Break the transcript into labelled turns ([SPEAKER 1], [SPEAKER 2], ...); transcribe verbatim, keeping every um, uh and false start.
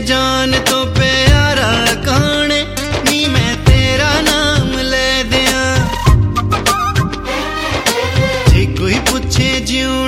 [SPEAKER 1] जान तो प्यारा कौने नी मैं तेरा नाम ले दिया। जे कोई पूछे ज्यों